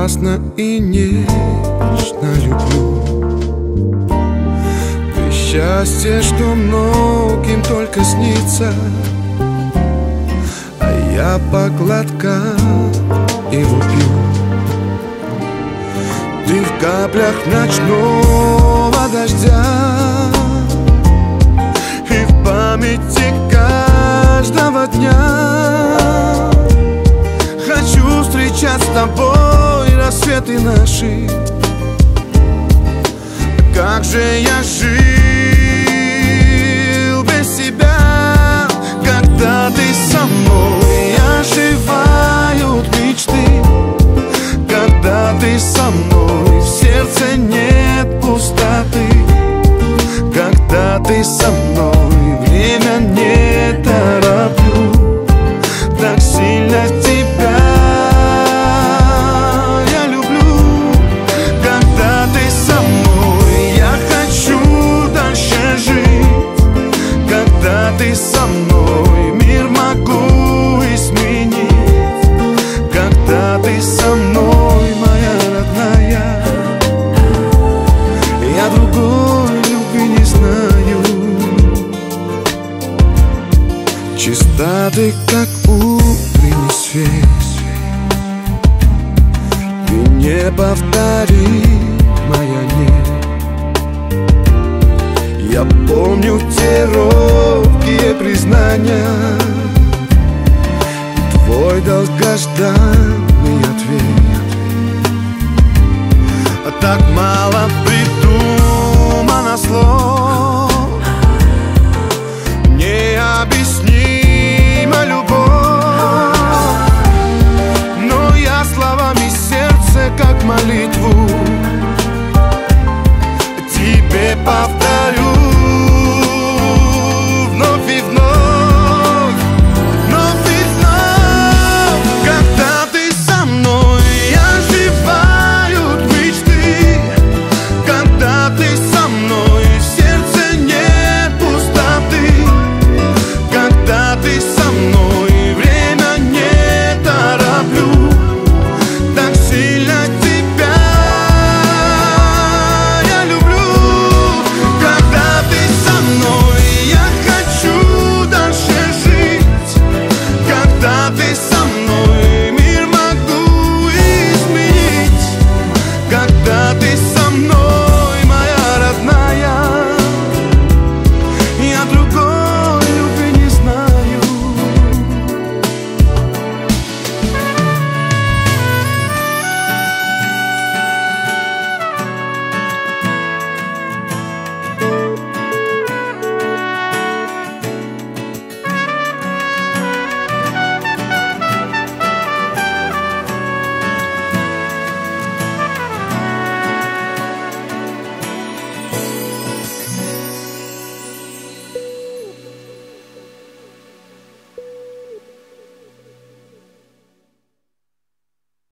страстно и нежно люблю. Ты счастье, что многим только снится, а я по глоткам его пью. Ты в каплях ночного дождя и в памяти каждого дня. Хочу встречать с тобой рассветы наши. Как же я жил без тебя, когда ты со мной. Оживают мечты, когда ты со мной. В сердце нет пустоты, когда ты со мной. Время не тороплю, так сильно тебя я люблю. Когда ты со мной, я хочу дальше жить. Когда ты со мной, мир могу изменить. Когда ты со мной, моя родная, я другой любви не знаю. Чиста ты, как утренний свет, ты неповторимая, нет. Я помню те робкие признания и твой долгожданный ответ. Так мало придумано слов, необъяснима любовь. Но я словами сердце, как молитва,